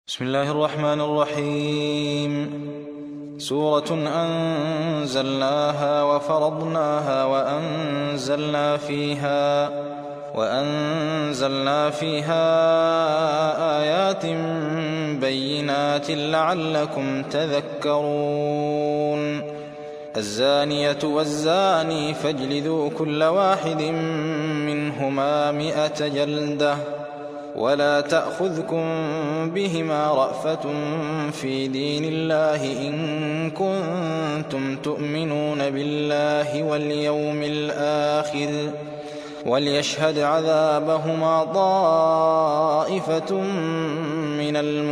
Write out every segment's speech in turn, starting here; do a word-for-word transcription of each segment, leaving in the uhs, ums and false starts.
بسم الله الرحمن الرحيم. سورة أنزلناها وفرضناها وأنزلنا فيها وأنزلنا فيها آيات بينات لعلكم تذكرون. الزانية والزاني فاجلدوا كل واحد منهما مئة جلدة ولا تأخذكم بهما رأفة في دين الله إن كنتم تؤمنون بالله واليوم الآخر وليشهد عذابهما طائفة من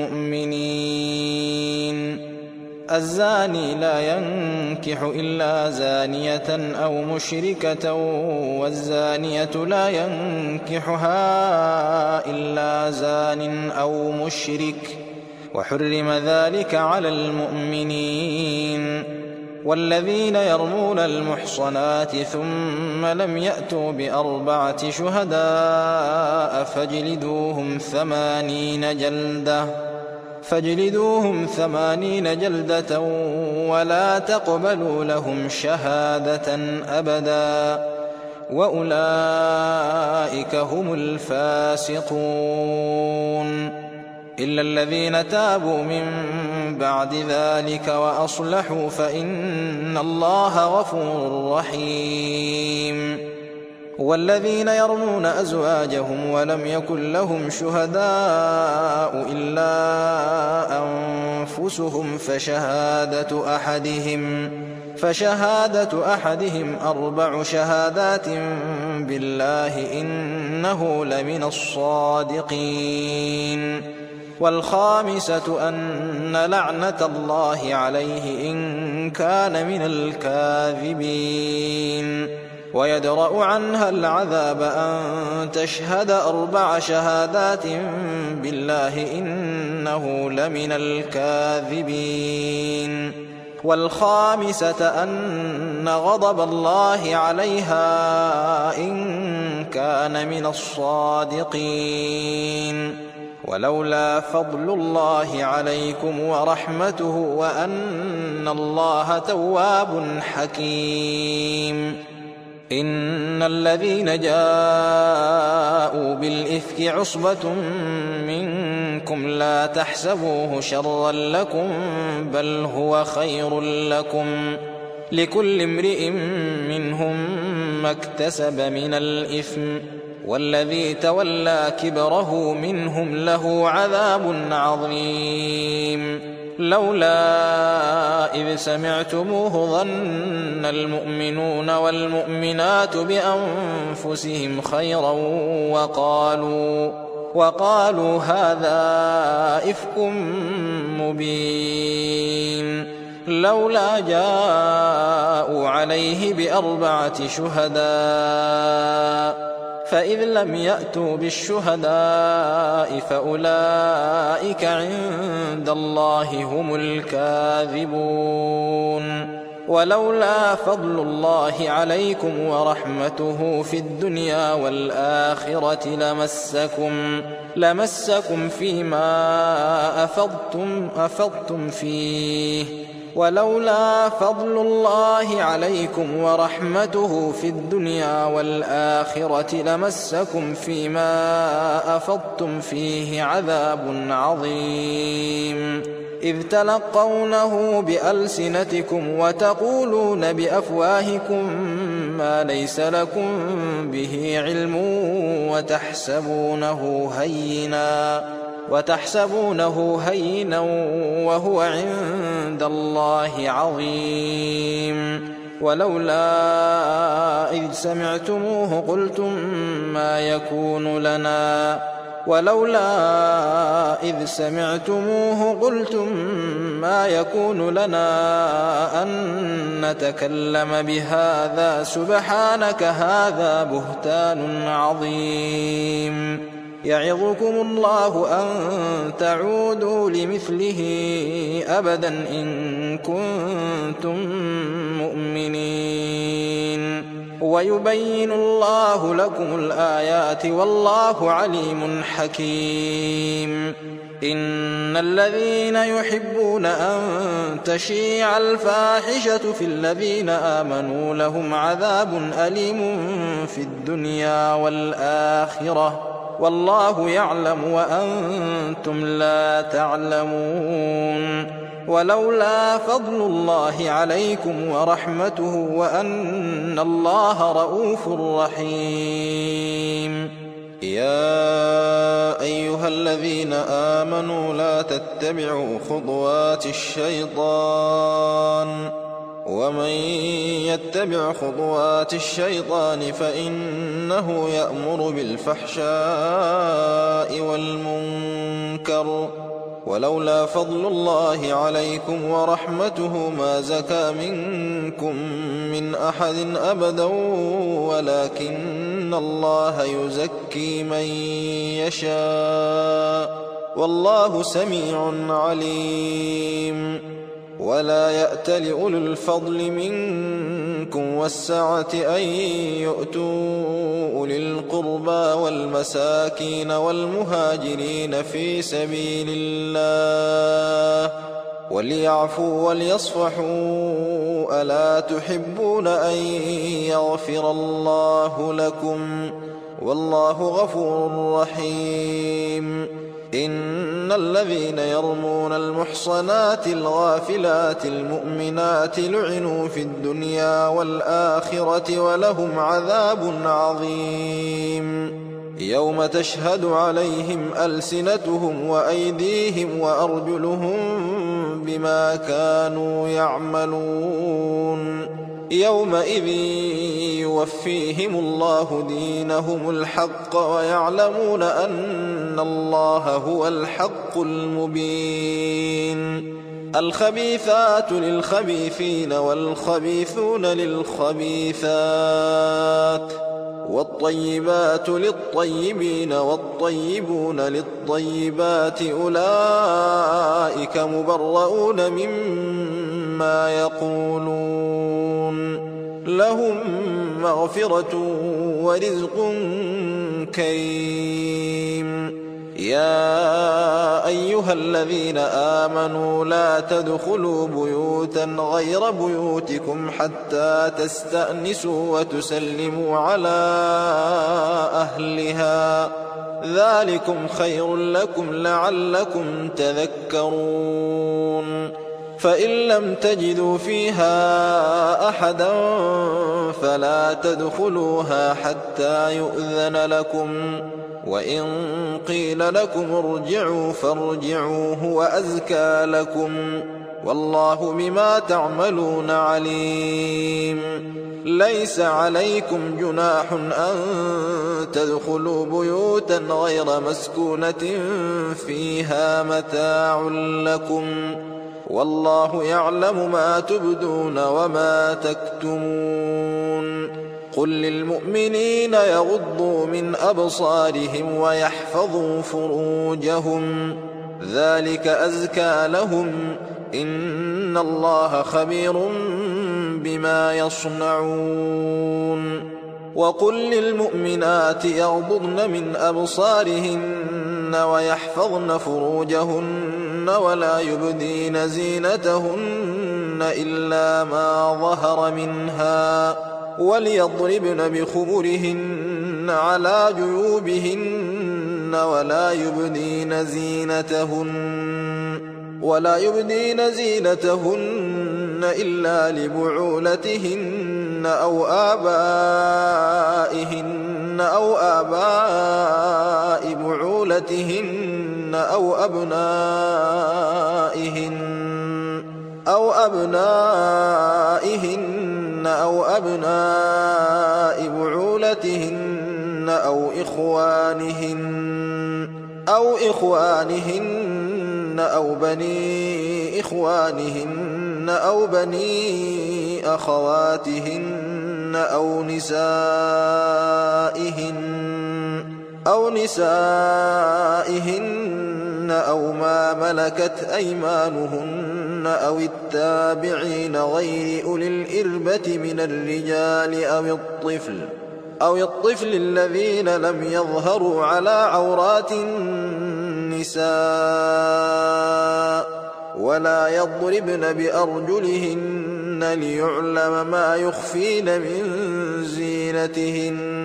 المؤمنين. الزاني لا ينكح إلا زانية أو مشركة والزانية لا ينكحها إلا زان أو مشرك وحرم ذلك على المؤمنين. والذين يرمون المحصنات ثم لم يأتوا بأربعة شهداء فاجلدوهم ثمانين جلدة فاجلدوهم ثمانين جلدة ولا تقبلوا لهم شهادة أبدا وأولئك هم الفاسقون. إلا الذين تابوا من بعد ذلك وأصلحوا فإن الله غفور رحيم. والذين يرمون أزواجهم ولم يكن لهم شهداء إلا أنفسهم فشهادة أحدهم فشهادة أحدهم أربع شهادات بالله إنه لمن الصادقين. والخامسة أن لعنة الله عليه إن كان من الكاذبين. ويدرأ عنها العذاب أن تشهد أربع شهادات بالله إنه لمن الكاذبين. والخامسة أن غضب الله عليها إن كان من الصادقين. ولولا فضل الله عليكم ورحمته وأن الله تواب حكيم. إن الذين جاءوا بالإفك عصبة منكم لا تحسبوه شرا لكم بل هو خير لكم لكل امرئ منهم ما اكتسب من الإثم والذي تولى كبره منهم له عذاب عظيم. لولا إذ سمعتموه ظن المؤمنون والمؤمنات بأنفسهم خيرا وقالوا, وقالوا هذا إفك مبين. لولا جاءوا عليه بأربعة شهداء فإذ لم يأتوا بالشهداء فأولئك عند الله هم الكاذبون. ولولا فضل الله عليكم ورحمته في الدنيا والآخرة لمسكم, لمسكم فيما أفضتم, أفضتم فيه ولولا فضل الله عليكم ورحمته في الدنيا والآخرة لمسكم فيما أفضتم فيه عذاب عظيم. إذ تلقونه بألسنتكم وتقولون بأفواهكم ما ليس لكم به علم وتحسبونه هينا وتحسبونه هينا وهو عند الله عظيم. ولولا إذ سمعتموه قلتم ما يكون لنا ولولا إذ سمعتموه قلتم ما يكون لنا أن نتكلم بهذا سبحانك هذا بهتان عظيم. يعظكم الله أن تعودوا لمثله أبدا إن كنتم مؤمنين. ويبين الله لكم الآيات والله عليم حكيم. إن الذين يحبون أن تشيع الفاحشة في الذين آمنوا لهم عذاب أليم في الدنيا والآخرة والله يعلم وأنتم لا تعلمون. ولولا فضل الله عليكم ورحمته وأن الله رءوف رحيم. يا أيها الذين آمنوا لا تتبعوا خطوات الشيطان ومن يتبع خطوات الشيطان فإنه يأمر بالفحشاء والمنكر ولولا فضل الله عليكم ورحمته ما زكى منكم من أحد أبدا ولكن الله يزكي من يشاء والله سميع عليم. ولا يأتل أولو الفضل منكم والسعة أن يؤتوا أولي القربى والمساكين والمهاجرين في سبيل الله وليعفوا وليصفحوا ألا تحبون أن يغفر الله لكم والله غفور رحيم. إن الذين يرمون المحصنات الغافلات المؤمنات لعنوا في الدنيا والآخرة ولهم عذاب عظيم. يوم تشهد عليهم ألسنتهم وأيديهم وأرجلهم بما كانوا يعملون. يومئذ يوفيهم الله دينهم الحق ويعلمون أن الله هو الحق المبين. الخبيثات للخبيثين والخبيثون للخبيثات والطيبات للطيبين والطيبون للطيبات أولئك مبرؤون مما يقولون لهم مغفرة ورزق كريم. يا أيها الذين آمنوا لا تدخلوا بيوتا غير بيوتكم حتى تستأنسوا وتسلموا على أهلها ذلكم خير لكم لعلكم تذكرون. فإن لم تجدوا فيها أحدا فلا تدخلوها حتى يؤذن لكم وإن قيل لكم ارجعوا فارجعوا هو أزكى لكم والله بما تعملون عليم. ليس عليكم جناح أن تدخلوا بيوتا غير مسكونة فيها متاع لكم والله يعلم ما تبدون وما تكتمون. قل للمؤمنين يغضوا من أبصارهم ويحفظوا فروجهم ذلك أزكى لهم إن الله خبير بما يصنعون. وقل للمؤمنات يغضضن من أبصارهن ويحفظن فروجهن ولا يبدين زينتهن إلا ما ظهر منها وليضربن بخمرهن على جيوبهن ولا يبدين زينتهن ولا يبدين زينتهن إلا لبعولتهن أو آبائهن أو آباء بعولتهن أو أبنائهن أو أبنائهن أو أبناء بعولتهن أو إخوانهن أو إخوانهن أو بني إخوانهن أو بني أخواتهن أو نسائهن أو نسائهن أو ما ملكت أيمانهن أو التابعين غير أولي الإربة من الرجال أو الطفل أو الطفل الذين لم يظهروا على عورات النساء النساء ولا يضربن بأرجلهن ليعلم ما يخفين من زينتهن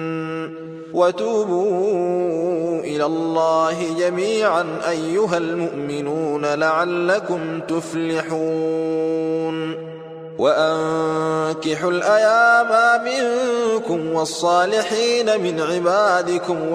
وتوبوا إلى الله جميعا أيها المؤمنون لعلكم تفلحون وأنكحوا الأيام منكم والصالحين من عبادكم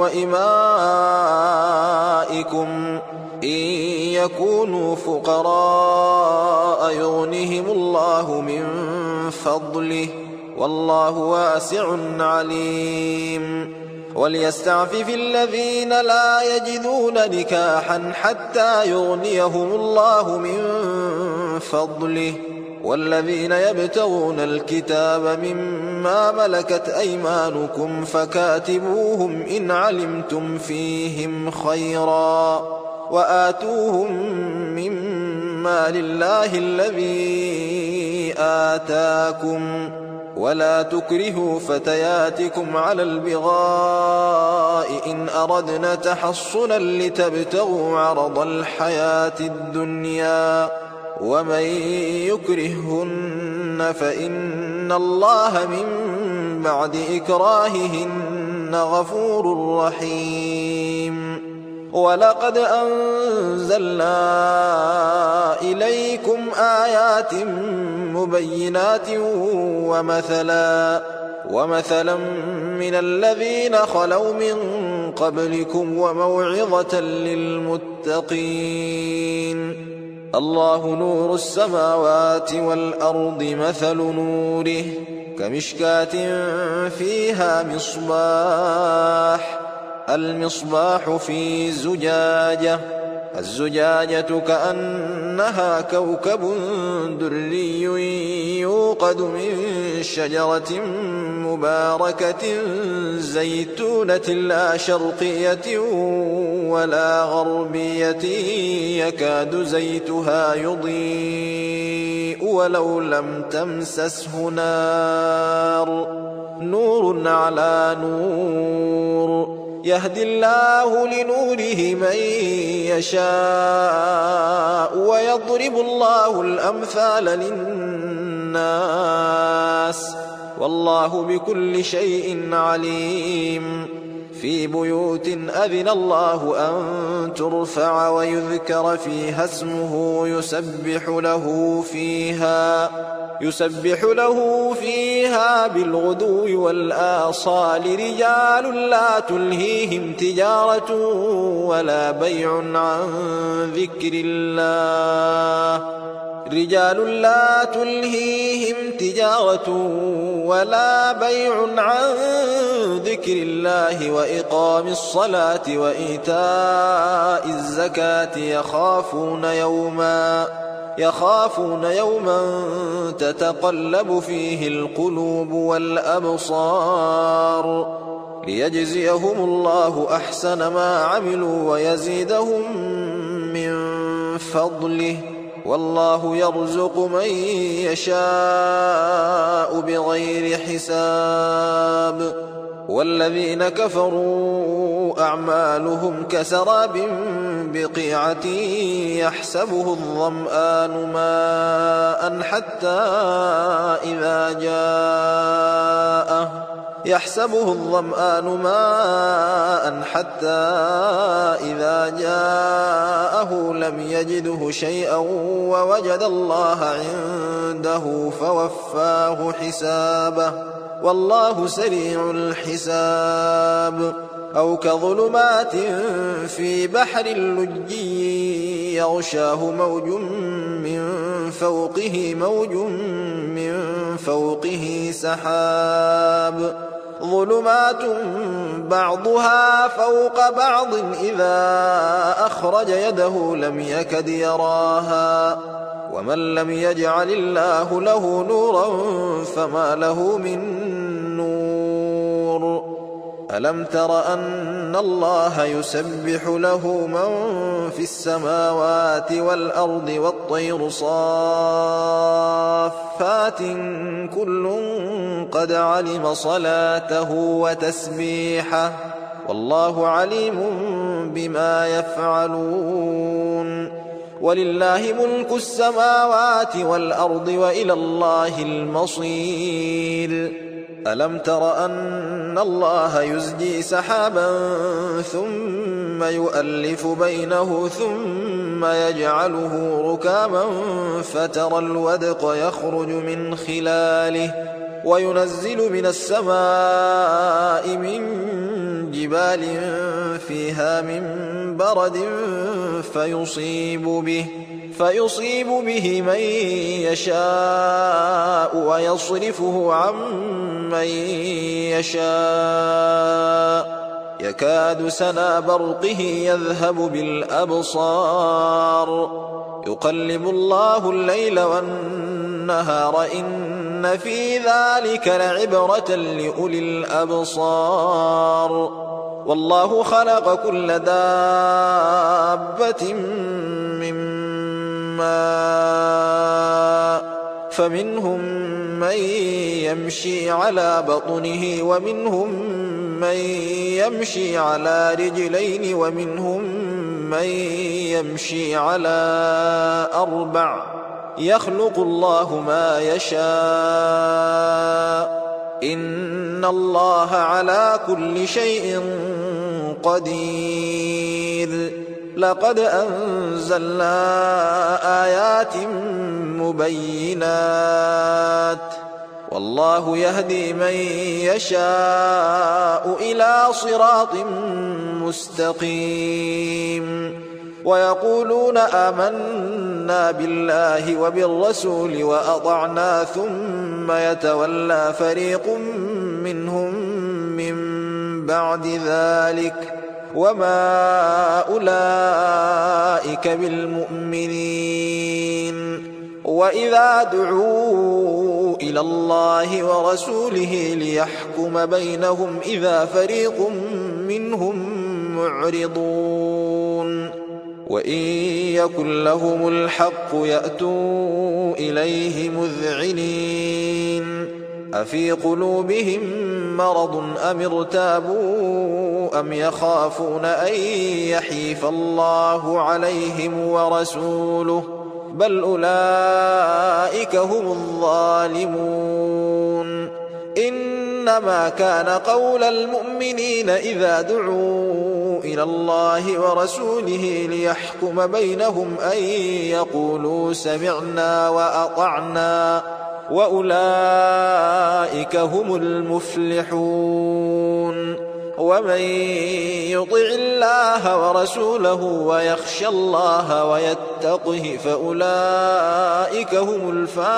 وإمائكم إن يكونوا فقراء يغنهم الله من فضله والله واسع عليم وليستعفف الذين لا يجدون نكاحا حتى يغنيهم الله من فضله والذين يبتغون الكتاب مما ملكت أيمانكم فكاتبوهم إن علمتم فيهم خيرا وآتوهم مما لله الذي آتاكم ولا تكرهوا فتياتكم على البغاء إن أردنا تحصنا لتبتغوا عرض الحياة الدنيا ومن يكرههن فإن الله من بعد إكراههن غفور رحيم ولقد أنزلنا إليكم آيات مبينات ومثلا ومثلا من الذين خلوا من قبلكم وموعظة للمتقين الله نور السماوات والأرض مثل نوره كمشكاة فيها مصباح المصباح في زجاجة الزجاجة كأنها كوكب دري يوقد من شجرة مباركة زيتونة لا شرقية ولا غربية يكاد زيتها يضيء ولو لم تمسسه نار نور على نور يهدي الله لنوره من يشاء ويضرب الله الأمثال للناس والله بكل شيء عليم في بيوت أذن الله أن ترفع ويذكر فيها اسمه يسبح له فيها يسبح له فيها بالغدو والآصال رجال لا تلهيهم تجارة ولا بيع عن ذكر الله رجال لا تلهيهم تجارة ولا بيع عن ذكر الله وإقام الصلاة وإيتاء الزكاة يخافون يوما يخافون يوما تتقلب فيه القلوب والأبصار ليجزيهم الله أحسن ما عملوا ويزيدهم من فضله والله يرزق من يشاء بغير حساب والذين كفروا أعمالهم كسراب بقيعة يحسبه الظمآن ماء حتى إذا جاءه يحسبه الظمآن ماء حتى إذا جاءه لم يجده شيئا ووجد الله عنده فوفاه حسابه والله سريع الحساب أو كظلمات في بحر لجي يغشاه موج من فوقه موج من فوقه سحاب ظلمات بعضها فوق بعض إذا أخرج يده لم يكد يراها ومن لم يجعل الله له نورا فما له من نور ألم تر أن الله يسبح له من في السماوات والأرض والطير صافات كل قد علم صلاته وتسبيحه والله عليم بما يفعلون ولله ملك السماوات والأرض وإلى الله المصير ألم تر أن الله يزجي سحابا ثم يؤلف بينه ثم يجعله ركاما فترى الودق يخرج من خلاله وينزل من السماء من جبال فيها من برد فيصيب به فيصيب به من يشاء ويصرفه عن من يشاء يكاد سنا برقه يذهب بالأبصار يقلب الله الليل والنهار إن في ذلك لعبرة لأولي الأبصار والله خلق كل دابة من ماء فمنهم من يمشي على بطنه ومنهم من يمشي على رجلين ومنهم من يمشي على أربع يخلق الله ما يشاء إن الله على كل شيء قدير لقد أنزلنا آيات مبينات والله يهدي من يشاء إلى صراط مستقيم ويقولون آمنا بالله وبالرسول وأطعنا ثم يتولى فريق منهم من بعد ذلك وما أولئك بالمؤمنين وإذا دعوا إلى الله ورسوله ليحكم بينهم إذا فريق منهم معرضون وإن يكن لهم الحق يأتوا إليه مذعنين أفي قلوبهم مرض أم ارتابوا أم يخافون أن يحيف الله عليهم ورسوله بل أولئك هم الظالمون إنما كان قول المؤمنين إذا دعوا إلى الله ورسوله ليحكم بينهم أن يقولوا سمعنا وأطعنا وأولئك هم المفلحون ومن يطع الله ورسوله ويخشى الله ويتقه فأولئك هم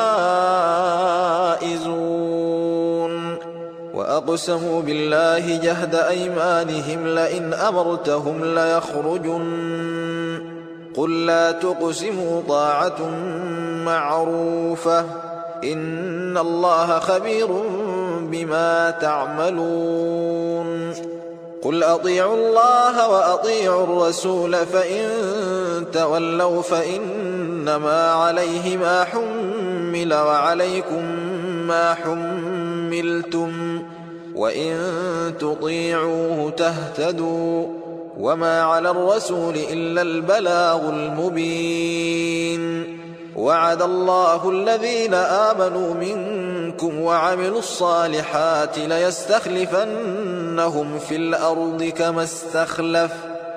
الفائزون وأقسموا بالله جهد أيمانهم لئن أمرتهم ليخرجن قل لا تقسموا طاعة معروفة إن الله خبير بما تعملون قل أطيعوا الله وأطيعوا الرسول فإن تولوا فإنما عليه ما حمل وعليكم ما حملتم وإن تطيعوه تهتدوا وما على الرسول إلا البلاغ المبين وعد الله الذين آمنوا منكم وعملوا الصالحات ليستخلفنهم في الأرض كما استخلف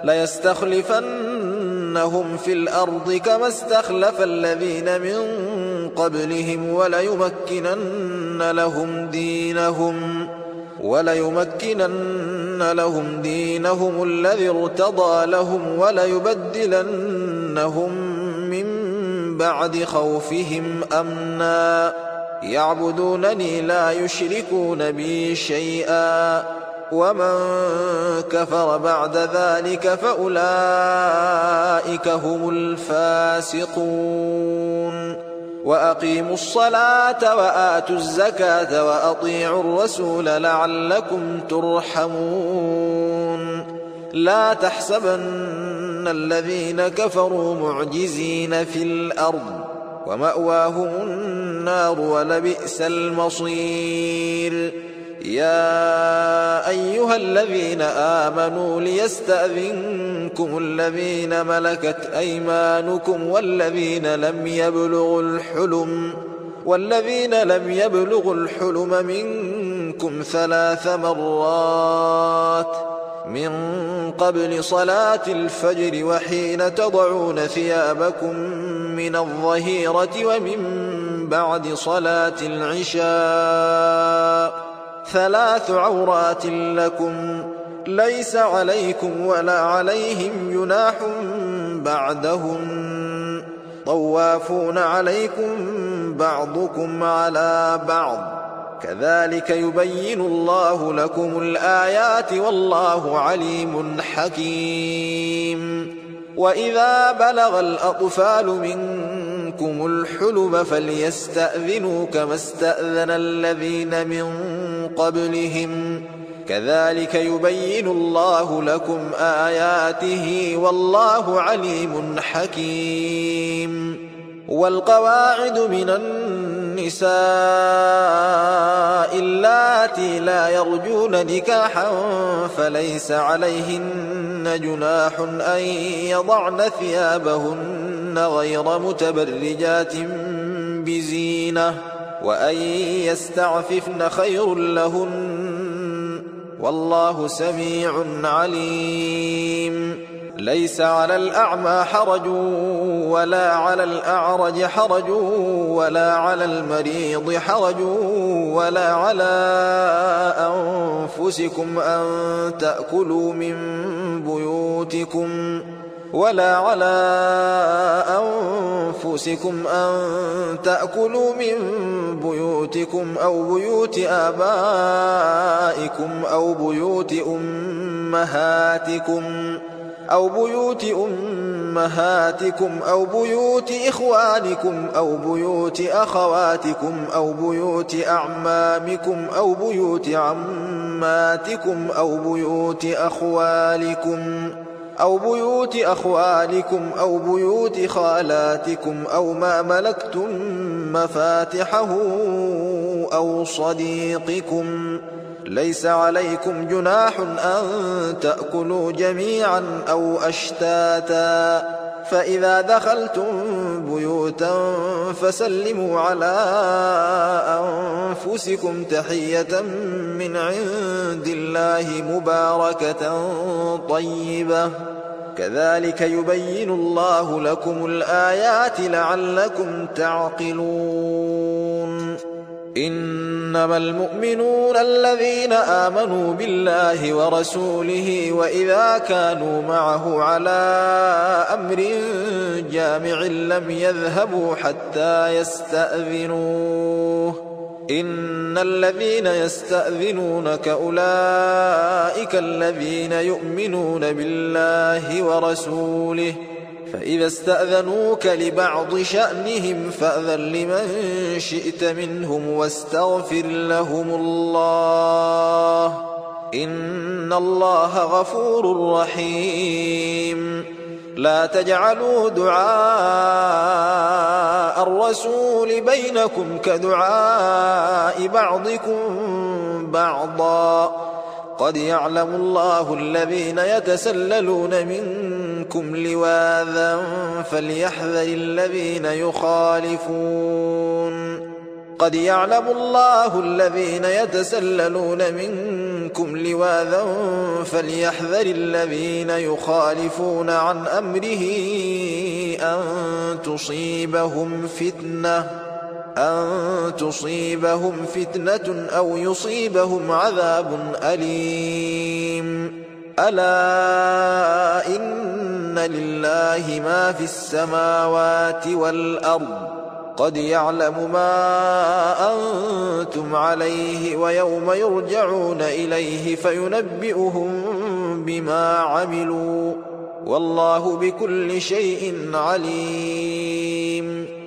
ليستخلفنهم في الأرض كما استخلف الذين من قبلهم وليمكنن لهم دينهم وليمكنن لهم دينهم الذي ارتضى لهم وليبدلنهم من بعد خوفهم أمنا يعبدونني لا يشركون بي شيئا ومن كفر بعد ذلك فأولئك هم الفاسقون وأقيموا الصلاة وآتوا الزكاة وأطيعوا الرسول لعلكم ترحمون لا تحسبن الذين كفروا معجزين في الأرض ومأواهم النار ولبئس المصير يا أيها الذين آمنوا ليستأذنكم الذين ملكت أيمانكم والذين لم يبلغوا الحلم والذين لم يبلغوا الحلم منكم ثلاث مرات من قبل صلاة الفجر وحين تضعون ثيابكم من الظهيرة ومن بعد صلاة العشاء ثلاث عورات لكم ليس عليكم ولا عليهم جناح بعدهم طوافون عليكم بعضكم على بعض كذلك يبين الله لكم الآيات والله عليم حكيم. وإذا بلغ الأطفال منكم الحلم فليستأذنوا كما استأذن الذين من قبلهم كذلك يبين الله لكم آياته والله عليم حكيم. والقواعد من النساء اللاتي لا يرجون نكاحا فليس عليهن جناح أن يضعن ثيابهن غير متبرجات بزينة وأن يستعففن خير لهن والله سميع عليم. ليس على الأعمى حرج ولا على الأعرج حرج ولا على المريض حرج ولا على أنفسكم أن تأكلوا من بيوتكم ولا على أنفسكم أن تأكلوا من بيوتكم أو بيوت آبائكم أو بيوت أمهاتكم أو بيوت أمهاتكم أو بيوت إخوانكم أو بيوت أخواتكم أو بيوت أعمامكم أو بيوت عماتكم أو بيوت أخوالكم أو بيوت أخوالكم أو بيوت خالاتكم أو ما ملكتم مفاتحه أو صديقكم ليس عليكم جناح أن تأكلوا جميعا أو أشتاتا فإذا دخلتم بيوتا فسلموا على أنفسكم تحية من عند الله مباركة طيبة كذلك يبين الله لكم الآيات لعلكم تعقلون. إنما المؤمنون الذين آمنوا بالله ورسوله وإذا كانوا معه على أمر جامع لم يذهبوا حتى يستأذنوه إن الذين يستأذنونك أولئك الذين يؤمنون بالله ورسوله فإذا استأذنوك لبعض شأنهم فأذن لمن شئت منهم واستغفر لهم الله إن الله غفور رحيم. لا تجعلوا دعاء الرسول بينكم كدعاء بعضكم بعضا قد يعلم الله الذين يتسللون منكم لواذا فليحذر الذين يخالفون قد يعلم الله الذين يتسللون منكم لواذا فليحذر الذين يخالفون عن أمره أن تصيبهم فتنة أن تصيبهم فتنة أو يصيبهم عذاب أليم. ألا إن لله ما في السماوات والأرض قد يعلم ما أنتم عليه ويوم يرجعون إليه فينبئهم بما عملوا والله بكل شيء عليم.